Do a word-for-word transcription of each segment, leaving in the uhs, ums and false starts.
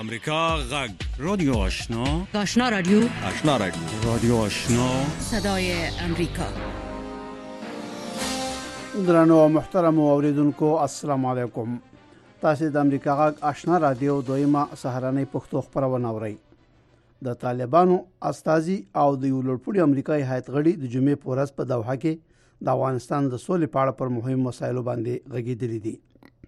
امریکا غږ رادیو آشنا آشنا رادیو آشنا رادیو رادیو آشنا صدای امریکا. درنو محترم اوریدونکو السلام علیکم. تاسو د امریکا غږ آشنا رادیو دویمه سهارنۍ پښتو خبرونه اورئ. د طالبانو استازي او د یولړپوړي امریکایي هیئت غړي د جمعې په ورځ په دوحه کې د افغانستان د سولې په اړه پر مهم مسایلو باندې غږېدلي دي.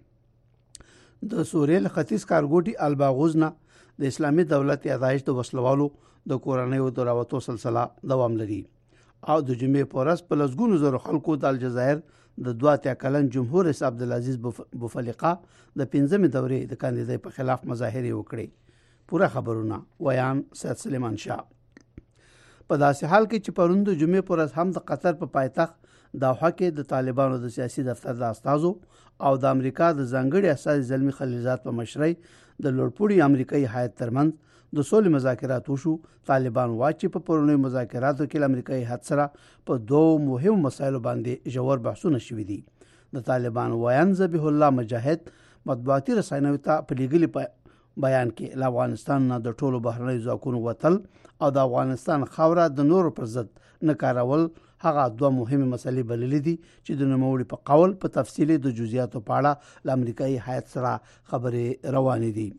د سوریې له ختیځ ښارګوټي الباغوز نه د اسلامي دولت یادایش د وسلوالو د کورنیو د راوتو سلسله دوام لري او د جمعې په ورځ په لسګونو زرو خلکو د الجزایر د دوه اتیا کلن جمهور رئیس عبدالعزیز بوفلیقه د پنځمې دورې د کاندیدۍ په خلاف مظاهرې وکړې. پوره خبرونه ویان سید سلیمان شاه. په داسې حال کې چې پرون د جمعې په ورځ هم د قطر په پایتخت دوحه کې د طالبانو د سیاسي دفتر د استازو او د امریکا د ځانګړي استازي زلمی خلیلزاد په مشرۍ د لوړپوړي امریکایي هیئت ترمنځ د سولې مذاکرات وشو. طالبان وايي چې په پرونی مذاکراتو کې امریکایي هیئت سره په دوه مهمو مسایلو باندې ژور بحثونه شوي دي. د طالبان ویان ذبیح الله مجاهد مطبوعاتي رسنیو ته په لیږلي بیان کې له افغانستان نه د ټولو بهرنیو ځواکونو وتل او د افغانستان خاوره د نورو پر ضد نه کارول هغه دوه مهمه مسلې بللې دي چې د نوموړي په قول په تفصیلي د جزئیاتو په اړه له امریکایي هیئت سره خبرې روانې دي.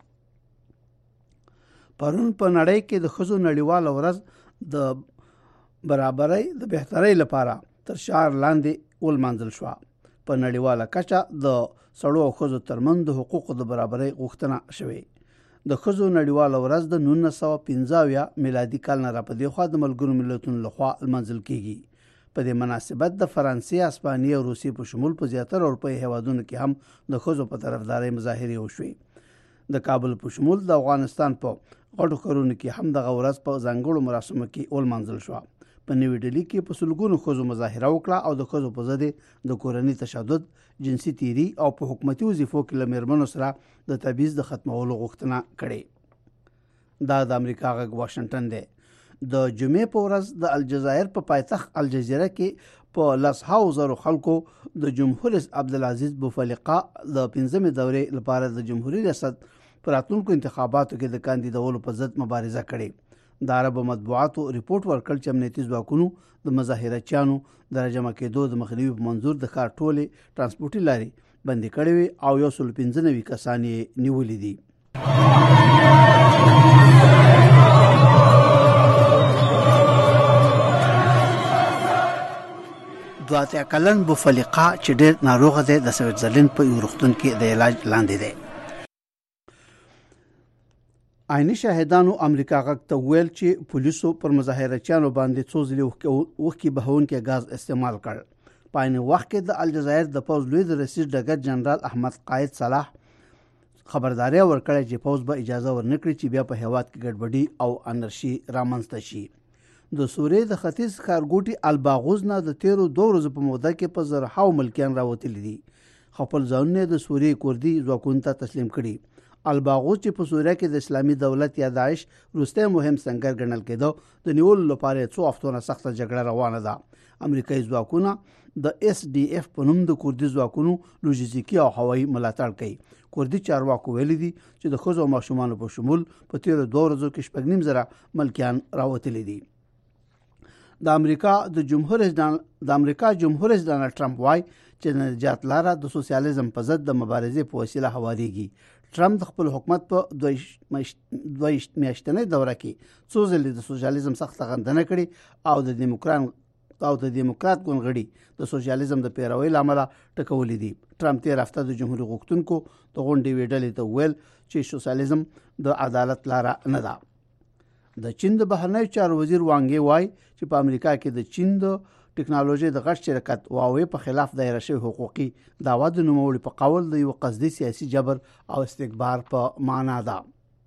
پرون په نړۍ کې د ښځو نړیواله ورځ د برابرۍ د بهترۍ لپاره تر شعار لاندې ولمانځل شوه. په نړیواله کچه د سړو او ښځو ترمنځ د حقوقو د برابرۍ غوښتنه شوې. د ښځو نړیواله ورځ د نولس سوه پنځه اویا میلادي کال نه راپدې خوا د ملګرو ملتونو لخوا لمانځل کیږي. په دې مناسبت د فرانسې، اسپانیې او روسیې په شمول په زیاتره اروپایي هیوادونو کې هم د ښځو په طرفدارۍ مظاهرې وشوې. د کابل په شمول د افغانستان په غټو ښارونو کې هم دغه ورځ په ځانګړو مراسمو کې ولمانځل شوه. په نوې ډیلي کې په سلګونو ښځو مظاهره وکړه او د ښځو په ضد د کورني تشدد، جنسي تیري او په حکومتي وظیفو کې له میرمنو سره د تبعیض د ختمولو غوښتنه کړې. دا د امریکا غږ واشنگټن دی. د جمعې په ورځ د الجزایر په پایتخت الجزیره کې په لسهاو زرو خلکو د جمهور رئیس عبدالعزیز بوفلیقه د پنځمې دورې لپاره د جمهوریت ریاست په راتلونکو انتخاباتو کې د کاندیدولو په ضد مبارزه کړې. د عربو مطبوعاتو ریپورت ورکړ چې امنیتي ځواکونو د مظاهرچیانو د راجمع کېدو د مخنیوي په منظور د ښار ټولې ترانسپورټي لارې بندې کړې وې او یو سل پنځه نوي کسان یې نیولي دي. دوه اتیا کلن بوفلیقه چې ډېر ناروغه دی د سویټزرلند په یو روغتون کې د علاج لاندې دی. عیني شاهدانو امریکا غږ ته ویل چې پولیسو پر مظاهرچیانو باندې څو ځلې اوښکې بهونکی غاز استعمال کړ. په عین وخت کې د الجزایر د پوځ لوی رئیس ډګر جنرال احمد قائد صلاح خبرداري ورکړه چې پوځ به اجازه ورنکړي چې بیا په هیواد کې ګډوډي او انرشي رامنځته شي. د سوریې د ختیځ ښارګوټي الباغوز نه د تیرو دوه ورځو په موده کې په زرهاو ملکیان راوتلي دي. خپل ځانونه د سوریې کوردي ځواکونو ته تسلیم کړي. الباغوز چې په سوریه کې د اسلامي دولت یا داعش وروستی مهم سنگر ګڼل کېده د نیولو لپاره څو هفتونه سخته جګړه روانه ده. امریکایي ځواکونه د اس ډي اف په نوم د کوردي ځواکونو لوژستیکي او هوایي ملاتړ کوي. کوردي چارواکو ویلي دي چې د ښځو او ماشومانو په شمول په تیرو دوه ورځو کې شپږ نیم زره ملکیان راوتلي دي. د امریکا د جمهور رئیس د امریکا جمهور رئیس ډانلډ ټرمپ وايي چې د نجات لاره د سوسیالیزم په ضد د مبارزې په وسیله هوارېږي. ټرمپ د خپل حکومت په دوه میاشتنۍ دوره کې څو ځلې د سوسیالیزم سخت غندنه کړې او د دیموکرات او د دیموکرات ګوند غړي د سوسیالیزم د پیروي لامل ټکولې دي. ټرمپ تیر هفته د جمهوریت غوښتونکو د غونډې ویډلې ته ویل چې سوسیالیزم د عدالت لاره نه ده. د چین د بهرنیو چارو وزیر وانګ وای چې په امریکا کې د چین د ټکنالوژي د غټ شرکت هواوی په خلاف دایره شوی حقوقي دعوا د نوموړي په قول د یو قصدي سیاسي جبر او استکبار په معنا ده.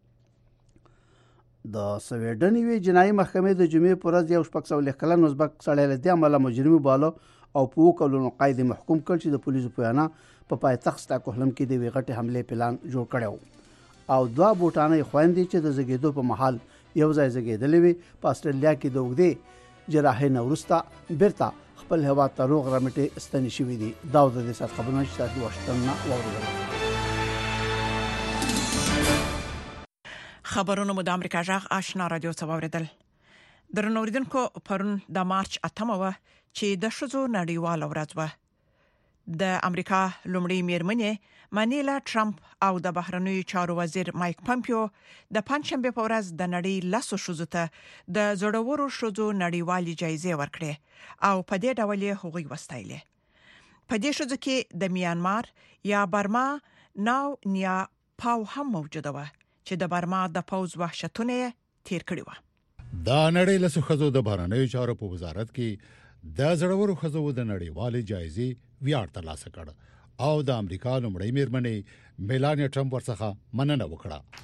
د سویډن یوې جنایي محکمې د جمعې په ورځ یو شپږ سوه کلن ازبک سړی له دې امله مجرم وباله او په اووه کلونو قید محکوم کړ چې د پولیسو په وینا په پایتخت سټاکهولم کې د یوې غټې حملې پلان جوړ کړی و او دوه بوټانې خویندې چې د زیږېدو په مهال یو ځای زیږېدلې وې په استرالیا کې د اوږدې جراحۍ نه وروسته بیرته خپل هیواد ته روغ رمټې ستنې شوي دي. دا د دې سات خبرونه چې تاسو واشنګټن نه واورېدل. خبرونه مو د امریکا جغ آشنا رادیو څوریدل درنوریدونکو پرون د مارچ اتمه و چې د شذو نړیوال ورځ و د امریکا لومړی میرمنې مانیلا ټرمپ او د بهرنیو چارو وزیر مایک پامپیو د پنځشنبه په ورځ د نړۍ لاسو شذو ته د زړورو شذو نړیوالې جایزې ورکړې او په دې ډول یې هغوی وستایلې په دې شذو کې د میانمار یا برما ناو نیا پاو هم موجوده و چې د برما د پوز وحشتونه تیر کړی و دا نړۍ له خزو د بهرنیو چارو په وزارت کې د زړورو خزو د نړیوالې جایزې ویاړ ترلاسه کړ او د امریکا لومړی میرمنې میلانیا ټرمپ ورڅخه مننه وکړه.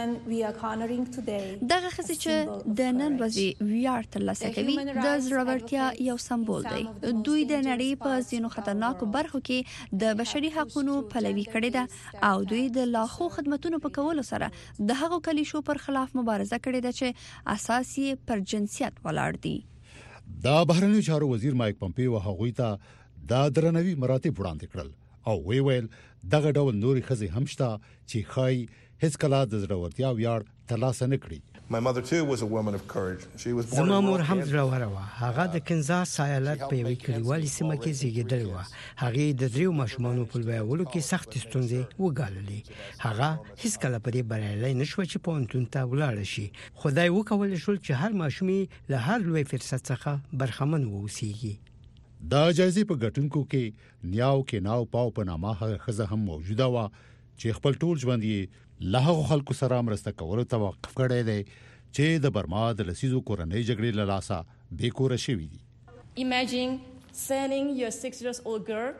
دغه خزې چې د نن ورځې ویاړ ترلاسه کوي د زړورتیا یو سمبول دی. دوی د نړۍ په ځینو خطرناکو برخو کې د بشري حقوقو پلوي کړې ده او دوی د لاخو خدماتونو په کولو سره د هغو کلیشو پر خلاف مبارزه کړې ده چې اساس یې پر جنسیت ولاړ دي. د بهرنیو چارو وزیر مایک پامپیو هغوی ته د درنوي مراتب وړاندې کړل او وی ویل دغه ډول نوري خزي همشته چې خای هیڅ کله د زړورتیا ویاړ ترلاسه نه کړی. زما مور هم زړوره وه. هغه د کنزاس ایالت په یوې کلیوالي سیمه کې زیږیدلې وه. هغه د دریو ماشومانو په لویولو کې سخت ستونزې وګاللې. هغه هیڅ کله په دې بریالي نشو چې پونتون ته ولاړ شي. خدای وکول شول چې هر ماشومي له هر لوی فرصت څخه برخمن ووسیږي. دا جایزې په ګټونکو کې نیاو کې ناو پاو په نامه هغه خزه هم موجوده و چې خپل ټول ژوند یې له هغو خلکو سره مرسته کولو ته وقف کړی دی چې د برما د لسیزو کورنۍ جګړې له لاسه بې کوره شوي دي. Imagine sending your six years old girl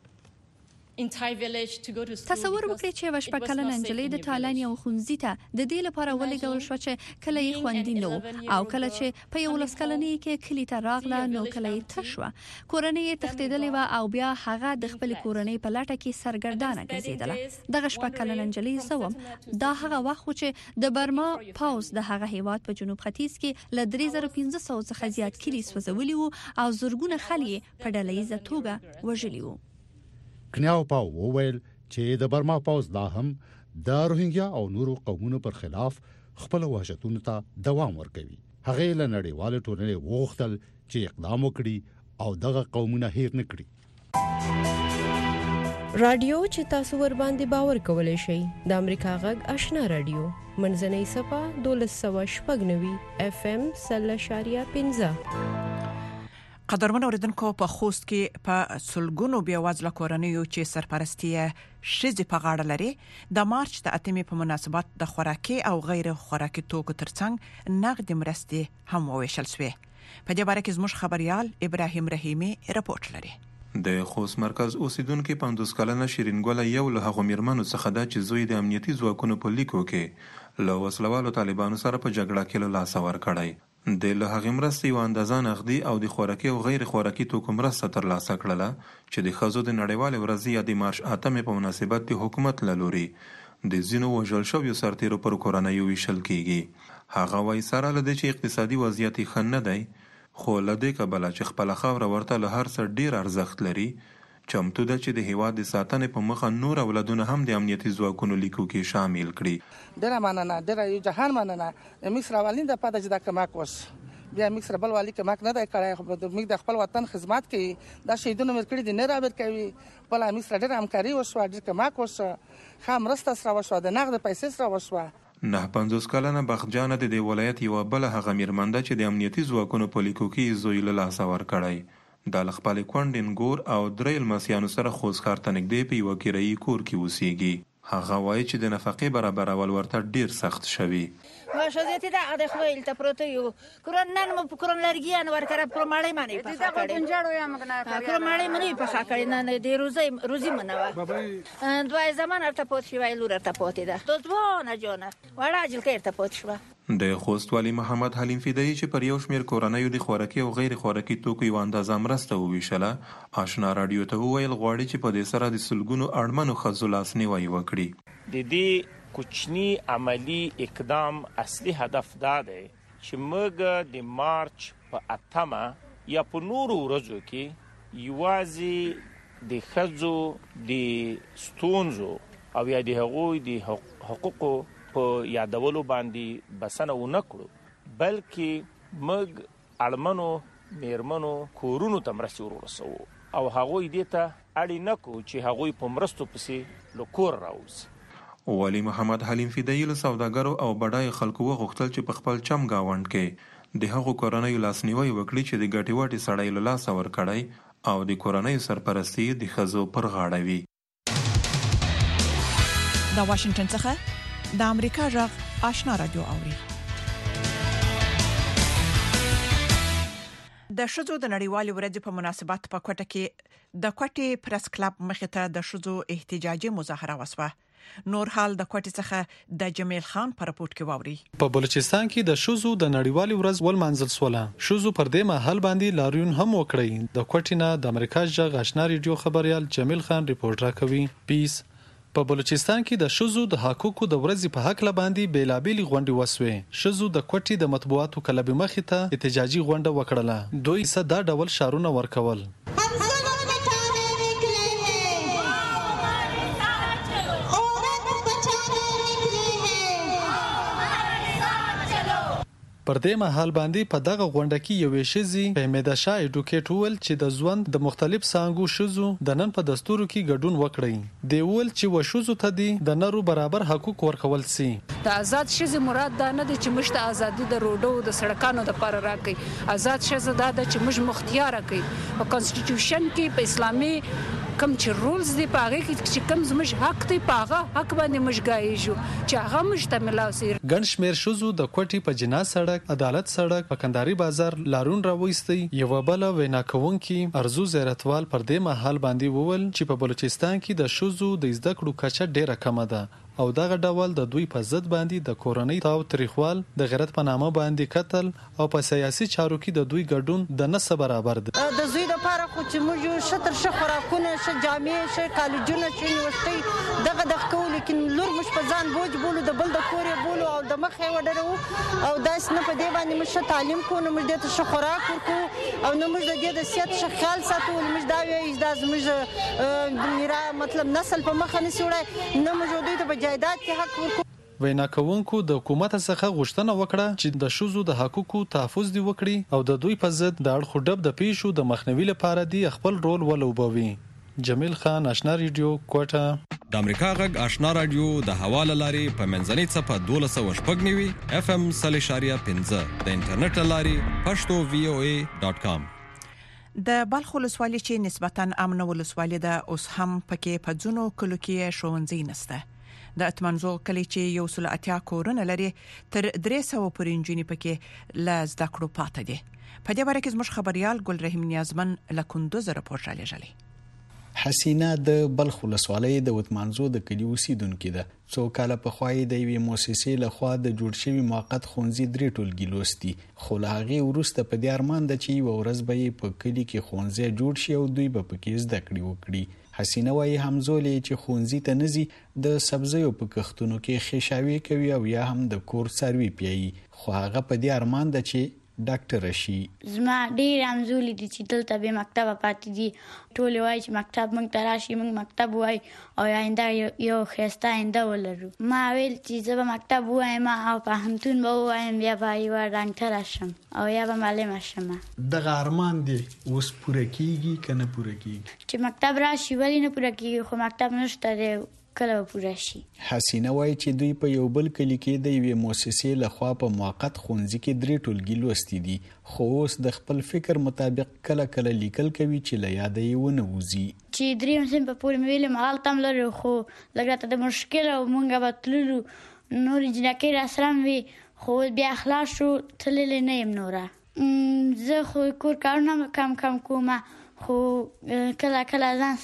تصور وکړئ چې یو شپږ کلنه نجلۍ د تالان یو ښوونځي ته د دې لپاره ولېږل شو چې کله یې خوندي نه او کله چې په یو لس کلنۍ کې کلی ته راغله نو کله یې تشوه کورنۍ یې تښتېدلې و او بیا هغه د خپل کورنۍ په لټه کې سرګردانه ګرځېدله. دغه شپږ کلنه نجلۍ زوم دا هغه وخت چې د برما پاوز د هغه هیواد په جنوب ختیځ کې ل درې زره پنځه سوه څخه زیات کلی سوځولي وو او زرګونه خلک په ډلهییزه توګه وژلي وو. کنیاو پاو وویل چې د برما پاوز لا هم د روهینګیا او نورو قومونو پر خلاف خپل وحشتونو ته دوام ورکوي. هغه له نړیوال ټولنې وغوښتل چې اقدام وکړي او دغه قومونه هیر نه کړي. رادیو چې تاسو ور باندې باور کولای شئ د امریکا غږ آشنا رادیو منځنۍ صفه دولس سوه شپږ نوي اف ام سل اشاریه پنځه. قدرمن اوریدونکو په خوست کې په سلګونو بیوازله کورنیو چې سرپرستی شذې په غاړه لري د مارچ د اتمې په مناسبت د خوراکي او غیر خوراکي توکو ترڅنګ نقد مرستې هم وویشل شوې. په دې باره کې زموږ خبريال ابراهیم رحیمی رپورټ لري. د خوست مرکز اوسیدونکو پنځوس کلنه شیرین ګل یو له هغو میرمنو څخه ده چې زوی د امنیتي ځواکونو په لیکو کې له وسلوالو طالبانو سره په جګړه کې له لاس ور کړی. د له هغې مرستې یو اندازه نغدي او د خوراکي او غیر خوراکي توکو مرسته ترلاسه کړله چې د ښځو د نړیوالې ورځې یا د مارچ اتمې په مناسبت د حکومت له لوري د ځینو وژل شویو سرتیرو پر کورنیو ویشل کیږي. هغه وایي سره له دې چې اقتصادي وضعیت یې ښه نه دی خو له دې کبله چې خپله خاوره ورته له هر څه ډېر ارزښت لري چمتو ده چې د هیواد د ساتنې په مخه نور اولادونه هم د امنیتي ځواکونو لیکو کې شامل کړي. ډېره مننه ډېره یو جهان مننه. مصر اولین د پاته چې دا کمک وس بیا مصر بل والی کمک نه دی کړی خو موږ د خپل وطن خدمت کوي دا شهیدونه مې کړي دي نه رابط کوي بل مصر ډېر همکاري وشوه ډېر کمک وشوه ښه مرسته سره وشوه د نغد پیسې سره وشوه. نه پنځوس کلنه بخجانه د دې ولایت یوه بله هغه میرمن ده چې د امنیتي ځواکونو په لیکو کې زوی له لاسه ورکړی. دا له خپلې کونډې نګور او درې لمسیانو سره خوست ښار ته نږدې په یوه کرایي کور کې اوسیږي. هغه وایي چې د نفقې برابرول ورته ډېر سخت شوي. شخصیتی دا د خویل ته پروت یو کورن نن مو کورن لرګیان ورکره پرماړې مانی په خاطر جنجاړو یا مګنا پرماړې مانی په خاطر نه د روزي روزي منوا دوی زمان ارته پوت شي ویلو ارته پوت ده دوزونه جونه وړا جل کې ارته پوت شو. د خوست والی محمد حلیم فدایی چې پر یو شمیر کورنیو د خوراکي او غیر خوراکي توکو یو اندازه مرسته وویشله آشنا رادیو ته وویل غواړي چې په دې سره د سلګونو اړمنو ښځو لاسنیوی وکړي. د دې کوچنی عملی اقدام اصلي هدف دا دی چې موږ د مارچ په اتمه یا په نورو ورځو کې یوازې د ښځو د ستونزو او یا د هغوی د حقوقو په یادولو باندې بسنه ونه کړو بلکې موږ اړمنو میرمنو کورونو ته مرستې ورسوو او هغوی دې ته اړ نه کو چې هغوی په مرستو پسې له کور راوځي. ولی محمد حلیم فدایی له سوداګرو او بډای خلکو وغوښتل چې په خپل چم گاوند کې د هغو کورنۍ لاسنیوي وکړي چې د ګټې واټي سړی له لاسه ورکړی او د کورنۍ سرپرستی د ښځو پر غاړه وي. د واشنگټن څخه د امریکا غږ آشنا رادیو اوري. د شذو د نړیوالې ورځې په مناسبت په کوټه کې د کوټې پریس کلب مخې ته د شذو احتجاجي مظاهره وسوه. نور حال د کوټې څخه د جمیل خان پر رپورت کې واوري. په بلوچستان کې د شذو د نړیوالې ورځ ول منځل سوله. شذو پر دې مهال باندې لاریون هم وکړي. د کوټې نه د امریکا غږ آشنا رادیو خبريال جمیل خان ریپورت راکوي. پیس په بلوچستان کې د شذو د حقوقو د ورځې په حق لباندې بیلابېل غونډې وسوې. شذو د کوټې د مطبوعاتو کلب مخې ته احتجاجي غونډه وکړه. دوی صدا ډول شعارونه ورکول. پر دې مهال باندې په دغه غونډه کې یو شذي فهمیده شاه اډوکیټ ول چې د ژوند د مختلف څانګو شذو د نن په دستورو کې ګډون وکړي. دی ول چې و شذو ته دي د نرو برابر حقوق ورکول سي. د آزاد شذ مراد دا نه دي چې مشت ازادي د روډو د سړکانو د پر راکې. آزاد شذ دا د چې مش مختیار کوي. په کانسټیټیوشن کې په اسلامي کم چې رولز دی پاغه کې چې کم زموږ حق دی پاغه حق باندې مشګایجو چې هغه مشتمل اوسي. ګڼ شمیر شذو د کوټې په جنا سړک، عدالت سړک، په کندهاري بازار لارون راوېستي. یو بل وینا کوونکی ارزو زیرتوال پر دې مهال باندې وول چې په بلوچستان کې د شذو د زده کړو کچه ډیره کمه ده او دغه ډول د دوی په ضد باندې د کورنۍ تاو تاریخوال د غیرت په نامه باندې قتل او په سیاسي چارو کې د دوی ګډون د نسب برابر ده. د زوی د لپاره خو چې موږ شتر ش خوراکونه ش جامې ش کالجونه چې یونیورسيټي دغه د خو لیکن لور مش په ځان بوج بولو د بل د کورې بولو او د مخې وډرو او داس نه په دې باندې مش تعلیم کو نه مش د ش خوراک ورکو او نه مش د دې د سیاست ش خیال ساتو مش دا وی د مش میرا مطلب نسل په مخ نه سوړای نه مش دوی ته جایداد کې حق ورکو. وینا کوونکو د حکومت څخه غوښتنه وکړه چې د شذو د حقوقو تحفظ دی وکړي او د دوی په ضد د اړخو ډب د پیښو د مخنیوي لپاره دی خپل رول ولوبوي. جمیل خان آشنا رادیو کوټه. د امریکا غږ آشنا رادیو د حواله لاري په منځنۍ صفه دولس او شپږ نیوي اف ام صالح شاریه پنځه د انټرنیټ لاري پښتو وی او ای ډاټ کام. د بلخ ولسوالۍ چې نسبتاً امن ولسوالۍ ده اوس هم پکې په ځونو کلو کې ښوونځي نشته. د اتمنزو کلی چې یو سل اتیا کورونه لري تر درې سوه پورې انجینی پکې ل زده کړو پاتې دي. په دې باره کې زموږ خبريال ګل رحیم نیازمن له کندوز رپورټ را لېږلی. حسینه د بلخ ولسوالۍ د وتمانزو د کلی اوسیدونکو ده. څو کاله په خوای د یوې مؤسسې له خوا د جوړ شوی موقت خونځي درې ټولګي لوستي خو لا هغه ورسته په دې ارمان د چي ورځ به په کلی کې خونځي جوړ شي او دوی به پکې زده کړې وکړي. حسینه وايي همزولې چې خونځي ته نزي د سبزیو په کښتونو کې خشاوي کوي او یا هم د کور سروي پیي خو هغه په دې ارمان د چي ډاکټر شي. زما ډیر همزولې دي چې دلته به مکتب پاتې دي ټول وایي چې مکتب موږ ته راشي موږ مکتب وای او آینده یو ښایسته آینده ولرو. ما ویل چې زه به مکتب وایم او پوهنتون به وایم بیا به یوه ډاکټره شم او یا به معلمه شم. دغه ارمان دی اوس پوره کیږي که نه پوره کیږي؟ چې مکتب راشي ولې نه پوره کیږي خو مکتب نشته دی کله پوره شي. حسینه وايي چې دوی په یو بل کلی کې د یوې مؤسسې لخوا په موقت خونځي کې درې ټولګي لوستي دي خو اوس د خپل فکر مطابق کله کله لیکل کوي چې له یاده یې ونه وځي. چې دریم سم په پورې ویلې مال تم لري خو لګاته د مشکل او مونږه بتللو نور جنکې را سره وي خو بیا خلاص شو تللې نه يم نوره. زه خو کور کارونه کم کم کومه خو کله کله ځان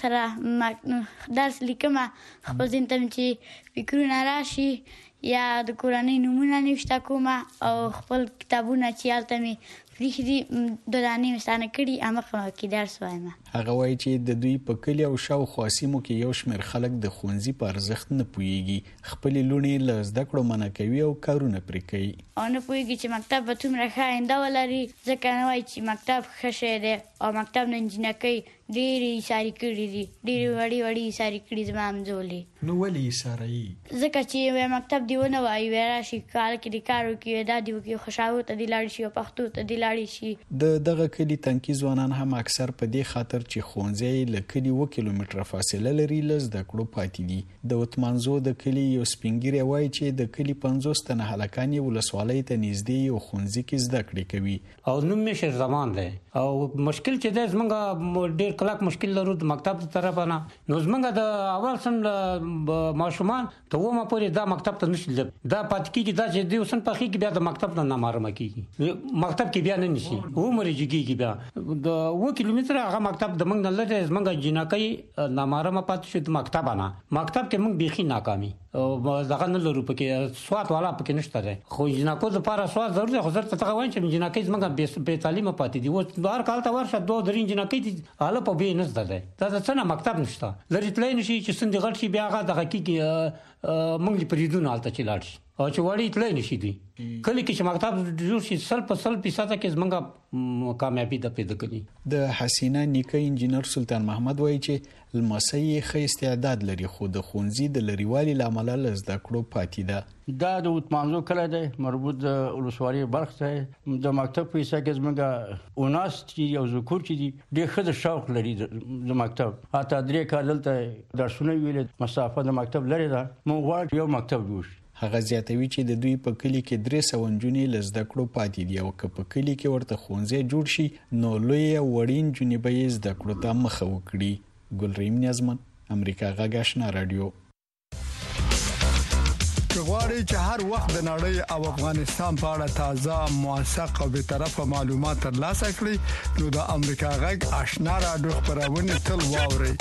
سره درس لیکم خپل ځین ته چې فکرونه راشي یا د کورنۍ نومونه نوشته کوم او خپل کتابونه چې هلته مې ریخي د دانې مستانه کړي امه کې درس وایم. هغه وایي چې د دوی په کلی او شاوخوا سیمو کې یو شمېر خلک د ښوونځي په ارزښت نه پوهیږي، خپلې لوڼې له زده کړو منع کوي او کارونه پرې کوي. او نه پوهیږي چې مکتب به څومره ښه آینده ولري، ځکه نه وایي چې مکتب ښه شی دی او مکتب نه انجینکۍ ډېرې ایسارې کړي دي، ډېرې وړې وړې ایسارې کړي زما همزولې. نو ولې ایساروي؟ ځکه چې وایي مکتب دې ونه وایي وایي راشي کال کې دې کار وکړي، دا دې وکړي، خوشحالو ته دې لاړ شي او پښتو ته دې لاړ شي. د دغه کلي تنکي ځوانان هم اکثر په دې خاطر چې ښوونځی له کلي اوه کیلومتره فاصله لري له زده کړو پاتې دي. د وتمانزو د کلي یو سپین ږیری وایي چې د کلي پنځوس تنه هلکان یې ولسوالۍ ته نږدې یو ښوونځي کې زده کړې کوي. او نوم مې شیر زمان دی او مشکل چې دی زمونږ ډېر کلک مشکل لرو د مکتب د طرفه نه. نو زمونږ د اول سن ماشومان ته اومه پورې دا مکتب ته نشي دا پاتې کېږي، دا چې دوی سن پخې کې بیا د مکتب نه نامعلومه کېږي، مکتب کې بیا نه نشي عمر یې کېږي. بیا د اوه کیلومتره هغه مکتب د موږ نه لري، زمونږ جنکۍ نامعلومه پاتې شو د مکتب نه. مکتب کې موږ بیخي ناکامي او دغه نه لرو، پکې سواد والا پکې نشته دی، خو جنکو لپاره سواد ضروري دی. خو زه ته وایم چې جنکۍ زمونږ بې تعلیمه پاتې دي، اوس هر کال ته ورشه دوه درې جنکۍ دي هله په بې نه زده دی، دا د څه نه مکتب نشته، لرې تللی نشي چې سندې غټ شي بیا هغه دغه کېږي موږ دې پرېږدو هلته چې لاړ شي او چې وړې تللی نشي دوی. کله کې چې مکتب جوړ شي سل په سل فیصده کې زمونږ کامیابي ده پیدا کړي. د حسینه نیکه انجینر سلطان محمد وایي چې لمسی یې ښه استعداد لري خو د ښوونځي د لرېوالي له امله له زده کړو پاتې ده. دا د وتمانزو کلی دی، مربوط د ولسوالۍ بلخ دی. د مکتب په حصه کې زمونږ اوناس چې یو ذکور چې دي ډېر ښه د شوق لري د مکتب، حتی درې کال دلته درسونه ویلې، مسافه د مکتب لرې ده، موږ غواړو یو مکتب جوړ شي. هغه زیاتوي چې د دوی په کلی کې درې سوه نجونې له زده کړو پاتې دي او که په کلی کې ورته ښوونځی جوړ شي نو لویې وړې نجونې به یې زده کړو ته مخه وکړي. ګلریم نیازمن، امریکا غږ آشنا رادیو. غواړئ چې هر وخت د نړۍ او افغانستان په اړه تازه، موثق او بیطرفه معلومات ترلاسه کړئ نو د امریکا غږ آشنا رادیو خبرونه تل واورئ.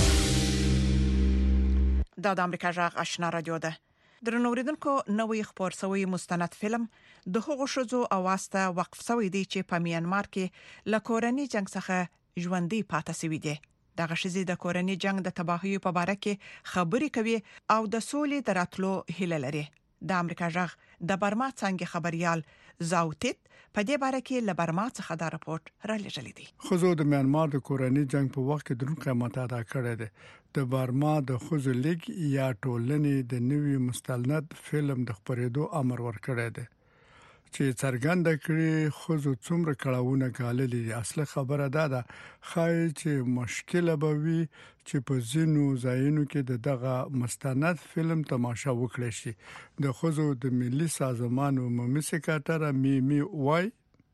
دا د امریکا غږ آشنا رادیو ده. درنو اوریدونکو، نوې خبر سوی مستند فلم د هغو شذو اواز ته وقف شوی دی چې په میانمار کې له کورنۍ جنگ څخه ژوندۍ پاتې شوی دي. دغه شذې د کورنۍ جنگ د تباهي په اړه کې خبرې کوي او د سولې د راتلو هیله لري. د امریکا غږ د برما څنګه خبريال زاوتت په دې اړه کې له برما څخه دا راپورټ را لېږلی دی. خزو د میانمار د کورنۍ جنگ په وخت کې درون قیمت ادا کړی دی. د برما د خزو لیگ یا ټولنې د نوي مستند فلم د خبرېدو امر ورکړی دی چې څرګنده کړي خزو څومره کړهونه غاللې دي. اصله خبره ده ده خای چې مشکل به وي چې په ځینو ځایونو کې دغه مستند فلم تماشا وکړي شي. د خزو د ملي سازمان عمومي سکرټر میمی وای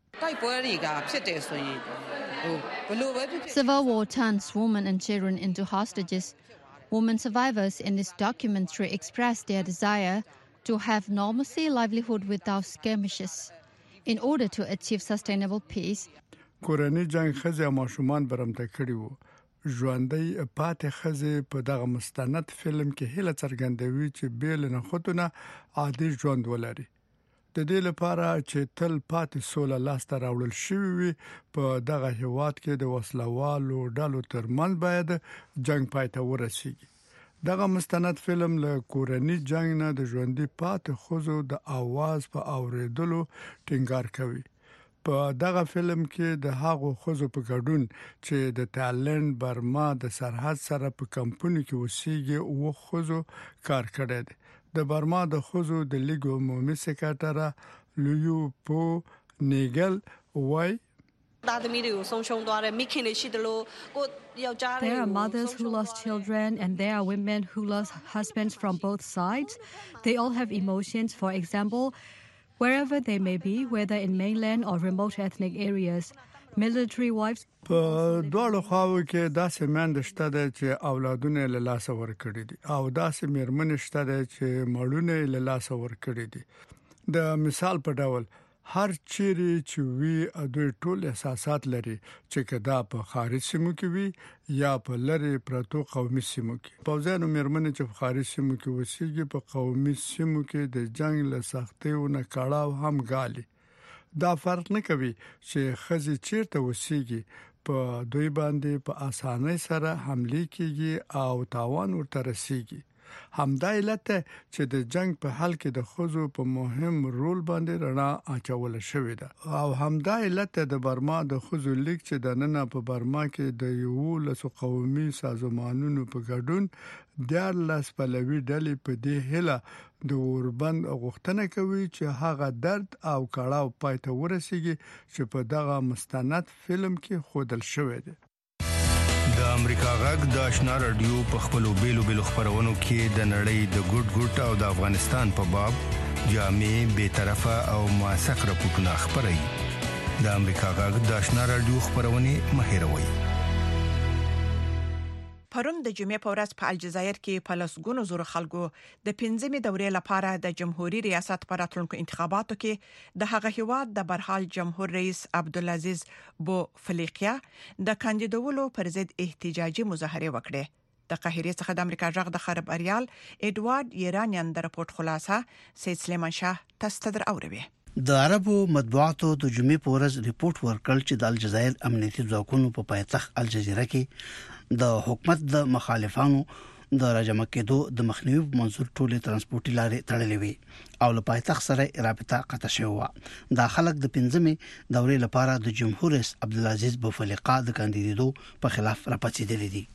Civil war turns women and children into hostages. Women survivors in this documentary express their desire to have normalcy livelihood without skirmishes in order to achieve sustainable peace. کورنۍ جنگ خزه ماشومان برمته کړي وو. ژوندۍ پاتې خزه په دغه مستند فلم کې هله څرګندوي چې بیل نه خودونه عادي ژوند ولري. د دې لپاره چې تل پاتې سوله لاسته راوړل شوی وي په دغه هیواد کې د وسلوالو ډلو ترمنځ باید جنگ پای ته ورسیږي. دغه مستند فلم له کورنۍ جنگ نه د ژوندۍ پاتې خزو د आवाज په اوریدلو ټینګار کوي. په دغه فلم کې د هغو خزو په ګډون چې د تایلند برما د سرحد سره په کمپونی کې وسیږي او خزو کار کړی دی. د برما د خزو د لیګ عمومي سکرټر لویو پو نیګل وای There are mothers who lost children and there are women who lost husbands from both sides. They all have emotions. For example, wherever they may be, whether in mainland or remote ethnic areas, military wives. په دوړو خواو کې داسې مند شته چې اولادونه له لاس ورکړي دي او داسې میرمن شته چې مړونه له لاس ورکړي دي. د مثال په ډول هر چیرې چې وی دوی ټول احساسات لري چې کدا په خارج سیمو کې وي یا په لری پروتو قومي سیمو کې. پوځانو میرمن چې په خارج سیمو کې وسیږي په قومي سیمو کې د جنگ له سختیو نه کړهو هم غالي. دا فرق نه کوي چې خزي چیرته وسیږي په دوی باندې په اسانۍ سره حمله کیږي او تاوان ورته رسیږي. همدا علت چې د جنگ په حل کې د خزو په مهم رول باندې رڼا اچول شوې ده او همدا علت د برما د خزو لیک چې د نن په برما کې د یو لسو قومي سازمانونو په ګډون د لاس پلوي ډلې په دې هله د اوربند غوښتنه کوي چې هغه درد او کړهو پای ته ورسیږي چې په دغه مستند فلم کې خودل شوې ده. د امریکا غږ د آشنا رادیو په خپلو بیلو بیلو خبرونو کې د نړۍ د ګډ ګډ او د افغانستان په باب جامع به طرفه او موثق راپورټونه خبري. د امریکا غږ د آشنا رادیو خبرونه مهیروي. پرون د جمعې په ورځ په الجزایر کې په لسګونو زره خلکو د پنځمې دورې لپاره د جمهوریت ریاست پر راتلونکو انتخاباتو کې د هغه هیواد د برحال جمهور رئیس عبدالعزیز بوفلیقیا د کاندیدولو پر ضد احتجاجي مظاهره وکړه. د قاهرې څخه د امریکا غږ د خبريال ایډوارد ایرانیان د راپورټ خلاصه سید سلیمان شاه تستدر اوروي. د عربو مطبوعاتو د جمعې په ورځ ریپورت ورکړ چې د الجزایر امنیتي ځواکونو په پایتخت الجزیره کې د حکومت د مخالفانو د راجمع کېدو د مخنیوي په منظور ټولې ترانسپورتي لارې تړلې وي او له پایتخت سره رابطه قطع شوې و. دا خلک د پنځمې دورې لپاره د جمهور رئیس عبدالعزیز بوفلیقا د کاندیدېدو په خلاف راپاڅېدل دي.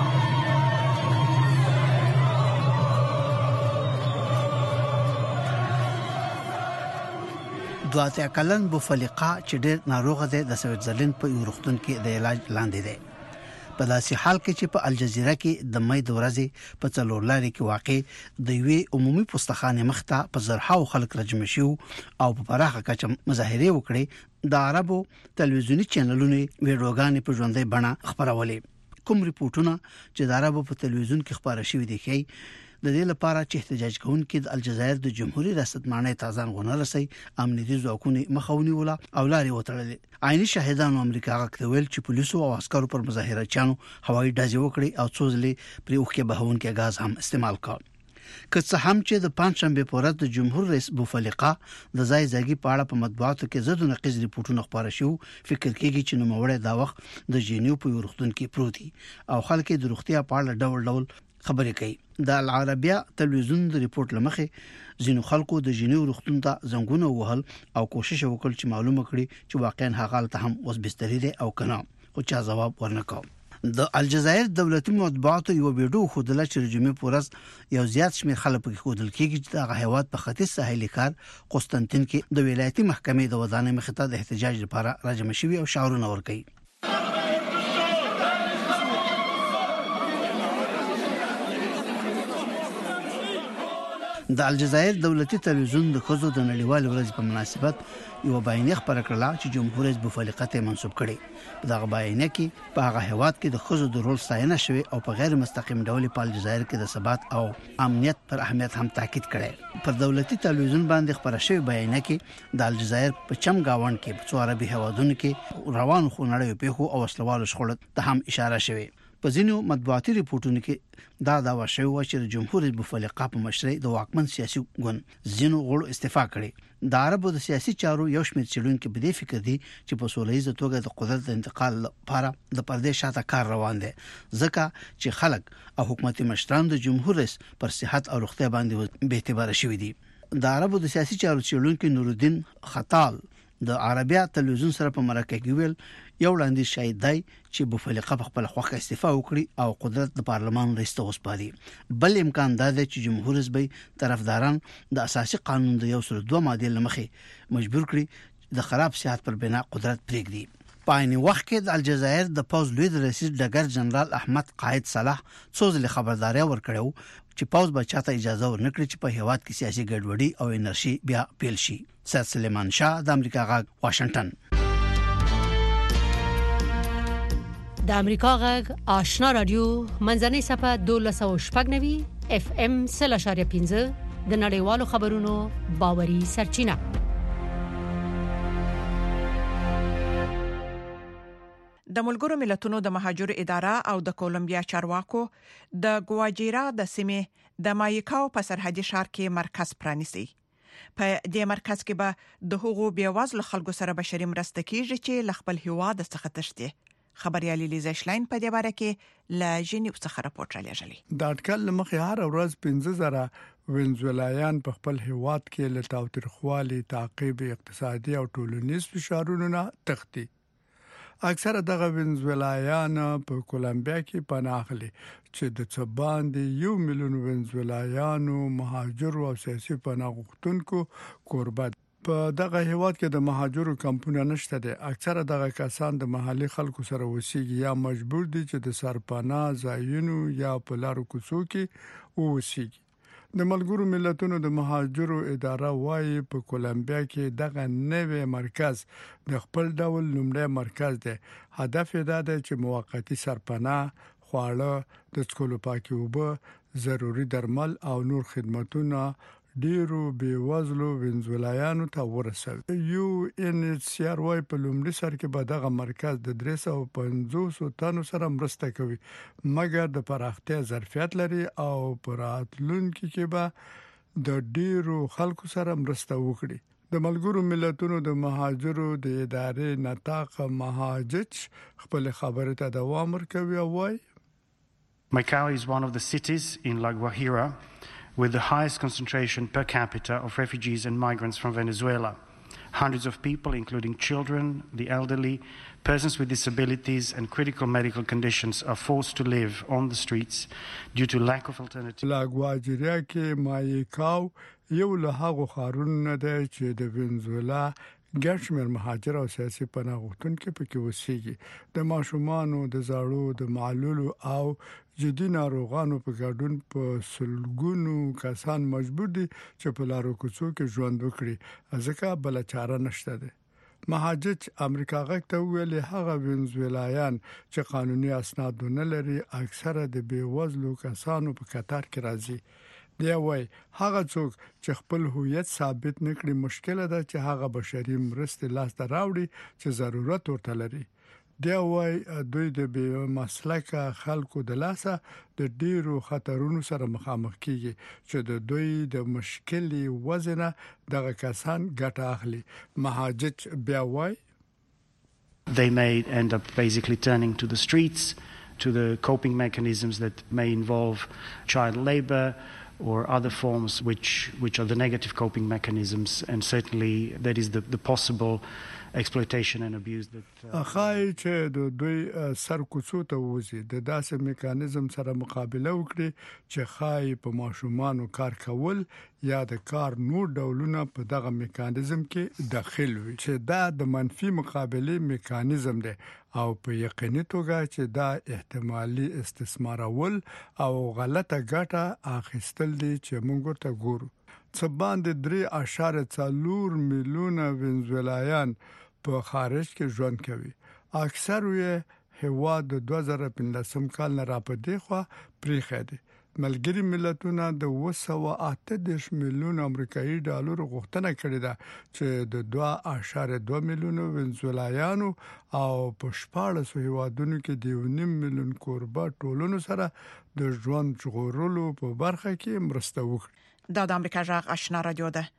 دواتیا کلن بوفلیقا چې ډېر ناروغ دی د سویټزرلند په یو روغتون کې د علاج لاندې دی. په داسې حال کې چې په الجزیره کې د مې د ورځې په څلور لارې کې واقع د یوې عمومي پوستخانه مخته په زرهاو خلک راجمع شو او په پراخه کچه مظاهره وکړي. د عربو تلویزیونی چینلونو ویډیوګانې په ژوندۍ بڼه خبرولې. کوم ریپورتونه چې د عربو په تلویزیون کې خبره شوې دي کې د دې لپاره چې احتجاج کوونکي د الجزایر د جمهوریت ریاست معنی تازان غونه رسي امنیتي ځواکونه مخاوني ولا او لاري وتړل. عیني شاهدانو امریکا غوښتل چې پولیسو او عسکرو پر مظاهره چانو هوایي ډزې وکړي او څوزلې پر اوخه بهون کې غاز هم استعمال کړ. که څه هم چې د پنځشنبه په ورځ د جمهور رئیس بوفلیقا د ځای ځای په اړه په مطبوعاتو کې زده نقیز ریپورتونه خبره شو، فکر کېږي چې نو موړې دا وخت د جنیو په ورختون کې پروت دي او خلک د روغتیا په اړه ډول ډول خبرې کوي. د العربیه تلویزیون د ریپورت لمخې ځینو خلکو د جنیو روغتون ته زنګونه وهل او کوشش وکړ چې معلومه کړي چې واقعا هغه حالت هم اوس بستري دي او کنه، خو چا جواب ورنکاو. د الجزایر دولتي مطبوعاتو یو ویډیو خودله چې جمعې پورز یو زیات شمېر خلک په خودل کېږي چې د هیواد په ختیځ ساحلي کار قسطنطین کې د ولایتي محکمې د ودانۍ مخې ته د احتجاج لپاره راجمع شوي او شعارونه ورکوي. د الجزایر دولتي تلویزیون د خزو د نړیوال ورځ په مناسبت یو بیانیه خبره کړه چې جمهور رئیس بوفلیقا ته منسوب کړي. په دغه بیانیه کې په هغه هیواد کې د خزو د رول ستاینه شوی او په غیر مستقیم ډول په الجزایر کې د ثبات او امنیت پر اهمیت هم تاکید کړي. پر دولتي تلویزیون باندې خبره شوی بیانیه کې د الجزایر په چم گاوند کې په څو عربي هیوادونو کې روان خونړیو پیښو او وسلوالو شخړو ته هم اشاره شوی. په ځینو مطبوعاتي ریپورتونو کې دا داوا شوی و چې جمهور رئیس بوفلیقا په مشرۍ د واکمن سیاسي ګوند ځینو غړو استعفا کړي. د عربو د سیاسي چارو یو شمېر چلونکي په دې فکر دي چې په سولهییزه توګه د قدرت د انتقال لپاره د پردې شاته کار روان دي، ځکه چې خلک او حکومتي مشران د جمهور رئیس پر صحت او روغتیا باندې به اعتبار شوي دي. د عربو د سیاسي چارو چلونکي نورالدین خطال د عربیه تلویزیون سره په مرکه کې ویل یو وړاندیز شاید دی چې بوفلیقا په خپل خوخه استعفا وکړي او قدرت د پارلمان رئیس ته وسپاري. بل امکان دا دی چې جمهور رئیس به طرفداران د اساسي قانون د یو سل دوه ماده لمخې مجبور کړي د خراب سیاست پر بنا قدرت پرېږدي. په عین وخت کې د الجزایر د پوز لوی رئیس ډګر جنرال احمد قائد صلاح څوزله خبرداري ورکړو چې پوز به چاته اجازه ورنکړي چې په هیواد کې سیاسي ګډوډي او انرژي بیا پیل شي. سید سلیمان شاه د امریکا غږ واشنگټن. د امریکا غږ آشنا رادیو منځنۍ صفه دولس او شپږ نوي اف ام سل اشاریه پنځه د نړیوالو خبرونو باوري سرچینه. د ملګرو ملتونو د مهاجر اداره او د کولمبیا چارواکو د ګواجیرا د سیمې د مایکاو په سرحدي ښار کې مرکز پرانیسي. په دې مرکز کې به د حقوقو بیوازلو خلکو سره بشري مرسته کیږي چې ل خپل هیواد څخه تښتي. خبريالي لیزا شلاین په دې باره کې لا جنیو څخه راپورټ لېږلی. د اټکل مخه هر ورځ پنځه زره وینزویلایان په خپل هیواد کې له تاوتریخوالي تعقیب اقتصادي او ټولنیز فشارونو نه تښتي. اکثره دغه وینزویلایان په کولمبیا کې پناه اخلي چې د څه باندې یو میلیون وینزویلایانو مهاجرو او سیاسي پناه غوښتونکو کوربه. په دغه هیواد کې د مهاجرو کمپونه نشته دي. اکثره دغه کسان د محلي خلکو سره وسیږي یا مجبور دي چې د سرپناه ځایونو یا په لارو کوڅو کې ووسیږي. د ملګرو ملتونو د مهاجرو اداره وايي په کولمبیا کې دغه نوې مرکز د خپل ډول لومړی مرکز دی. هدف یې دا دی چې موقتی سرپناه، خواړه، د څښلو پاکي اوبه، ضروري درمل او نور خدماتونه ډیرو بیوزلو وینزویلایانو ته ورسوي. یو ان ایچ سی آر وايي په لومړي سر کې به دغه مرکز د درې سوه پنځوس تنو سره مرسته کوي، مګر د پراختیا ظرفیت لري او پر راتلونکي کې به د ډیرو خلکو سره مرسته وکړي. د ملګرو ملتونو د مهاجرو د ادارې نطاق مهاجج خپل خبره ته دوام ورکوي او وايي Macaulay is one of the cities in La Guajira with the highest concentration per capita of refugees and migrants from Venezuela. Hundreds of people, including children, the elderly, persons with disabilities and critical medical conditions are forced to live on the streets due to lack of alternatives. La Guajira کې مایکاو یو له هغو ښارونو دی چې د وینزویلا ګرشمر مهاجر او سیاسي پناه غوښتونکو پکې وسیږي. د ماشومانو، د زاړو، د معلولو او جدي ناروغانو په ګډون په سلګونو کسان مجبور دي چې په لارو کوڅو کې ژوند وکړي، ځکه بل چاره نشته ده. مهاجج امریکا غږ ته ویل هغه وینزویلایان چې قانوني اسناد نه لري اکثره د بیوزلو کسانو په کتار کې راځي. دی وای هغه څوک چې خپل هویت ثابت نکړي مشکل ده چې هغه بشري مرستې لاس ته راوړي چې ضرورت ورته لري. دی وای دوی د بې مسلکه خلکو د لاسه د ډیرو خطرونو سره مخامخ کیږي چې د دوی د مشکلي وزنه دغه کسان ګټه اخلي. مهاجج بیا وای They may end up basically turning to the streets, to the coping mechanisms that may involve child labor or other forms which which are the negative coping mechanisms, and certainly that is the the possible exploitation and abuse that اخای چې د دوی سر کوڅو ته وځي د داسې میکانیزم سره مقابله وکړي چې خای په ماشومانو کار کول یا د کار نور ډولونه په دغه میکانیزم کې داخل وي چې دا د منفي مقابله میکانیزم دی او په یقیني توګه چې دا احتمالي استثمارول او غلطه ګټه اخیستل دي چې موږ ورته ګورو. څه باندې درې اشاره څلور میلیونه وینزویلایان په خارج کې ژوند کوي. اکثر یې هیواد د دوه زره پنځم کال نه راپدې خو پریخه دي. ملګری ملتونه د اوه سوه اته دېرش میلیون امریکایي ډالر غوښتنه کړې ده چې د دوه اشاره دوه میلیون وینزویلایانو او په شپاړس هیوادونو کې د یو نیم میلیون کوربه ټولنو سره د ژوند ژغورلو په برخه کې مرسته وکړي. دا د امریکا جغ آشنا رادیو ده.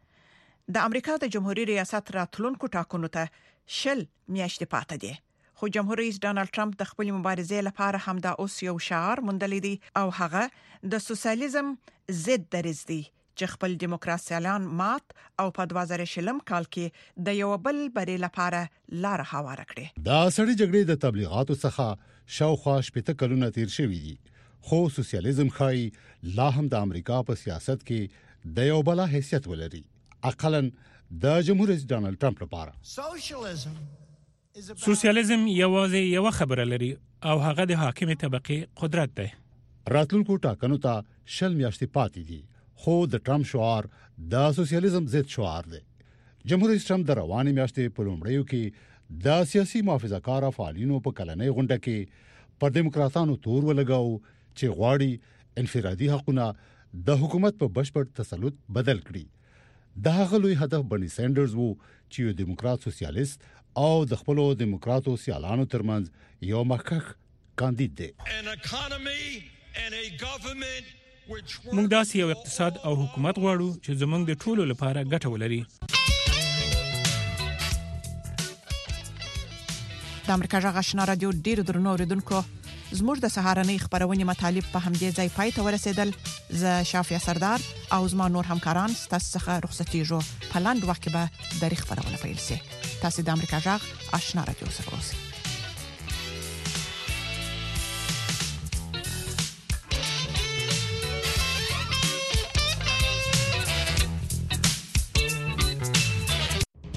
د امریکا د جمهوریت ریاست راتلونکو ټاکنو ته شل میاشتې پاتې دي، خو جمهور رئیس ډانلډ ټرمپ د خپل مبارزې لپاره همدا اوس یو شعار موندلی دی او هغه د سوسیالیزم ضد دریځ دی چې خپل دیموکراسيالان مات او په دوه زره شلم کال کې د یو بل بری لپاره لار هواره کړې. دا سړي جګړې د تبلیغاتو څخه شاوخوا شپږ کلونه تیر شوي دي، خو سوسیالیزم خای لا هم د امریکا په سیاست کې د یو بل حیثیت ولري، اقلاً د جمهور رئیس ډانلډ ټرمپ لپاره. سوسیالیزم یوازې یو خبره لري او هغه د حاکمه طبقه قدرت دی. راتلونکو ټاکنو ته شل میاشتې پاتې دي، خو د ټرمپ شعار د سوسیالیزم ضد شعار دی. جمهور رئیس ټرمپ د رواني میاشتې په لومړیو کې د سیاسي محافظه‌کار فعالینو په کلنۍ غونډه کې پر دیموکراتانو تور ولګاو چې غواړي انفرادي حقونه د حکومت په بشپړ تسلط بدل کړي. د هغه لوی هدف برني سینډرز وو چې یو دیموکرات سوسیالیست او د خپل دیموکراتو سیالانو ترمنځ یو مخکښ کاندید دی. An economy and a government موږ داسې یو اقتصاد او حکومت غواړو چې زموږ د ټولو لپاره ګټه ولري. د امریکا جغ آشنا رادیو ډیر درنو اوریدونکو زموږ د سهارنۍ خبرونه مطالب په همدې ځای پای ته ورسېدل. زه شافیا سردار او زما نور همکاران ستاسو څخه رخصتېږو. په لاندې وخت کې به د خبرونه پیل شي. تاسو د امریکا جغ آشنا رادیو سره اوسئ.